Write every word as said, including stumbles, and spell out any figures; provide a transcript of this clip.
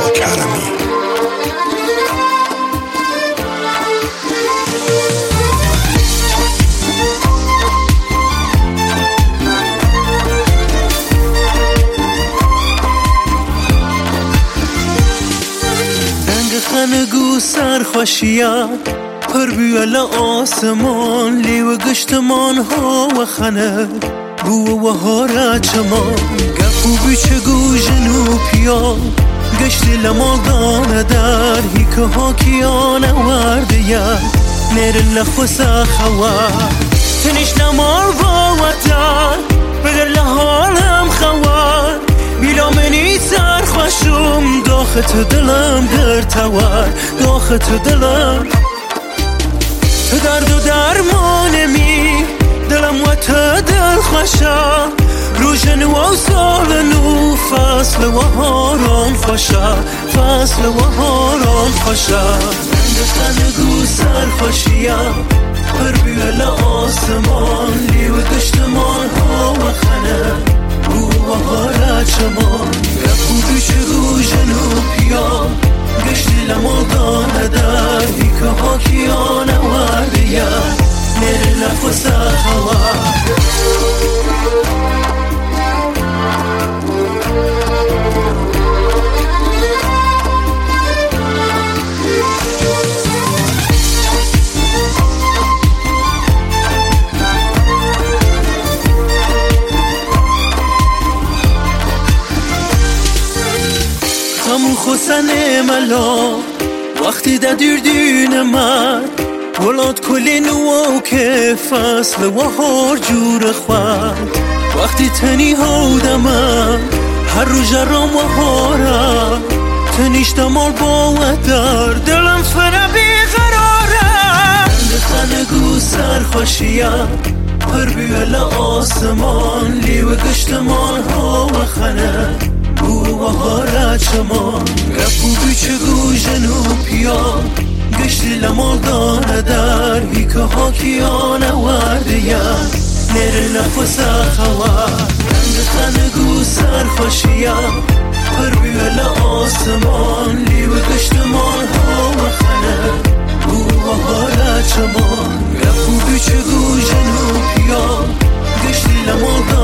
کرمی. خنگو سرخوشیه پر بیل آسمان لی و گشتمان ها و خنه بو و هاره چمان گفو بیچه گو جنوبیا گشتی لمالدان در هیکه ها کیانه ورده یه نیر لخوص خواه تنش نمار با وطن بگر لحالم خواه بیلا منی سرخوشم داخت دلم در توار داخت دلم تو درد و درمانمی دلم و تو دل خوشا روشن و سال نو فصل و هاران خوشا فصل و هاران خوشا رنگ خنگو سرخوشیم پر بیل آسمان لی و دشتمان ها و خنه بو و هاره چمان گفو بیچه گو جنوبیا گشتی لمالدان در هیکه ها کیانه ورده یه نیر لفظ خواه همون خوصن ملا وقتی دا دیر دین من ولاد کلی نو که فصل و هار جور خواهد وقتی تنی هودم هر رو جرام و هارم تنیش دمال با و در دلم فره بیقرارم خنگو سرخوشیم پر بیل آسمان لی و گشتمان ها و خنه بو و هاره چمان گفو بیچه گو جنوبیا گشتی لمالدان در هیکه ها کیانه ورده یه نیر نفس خواه رنگ خنگو سرخوشیم پر بیل آسمان لی و گشتمان ها و خنه بو و هاره چمان گفو بیچه گو جنوبیا گشتی لمالدان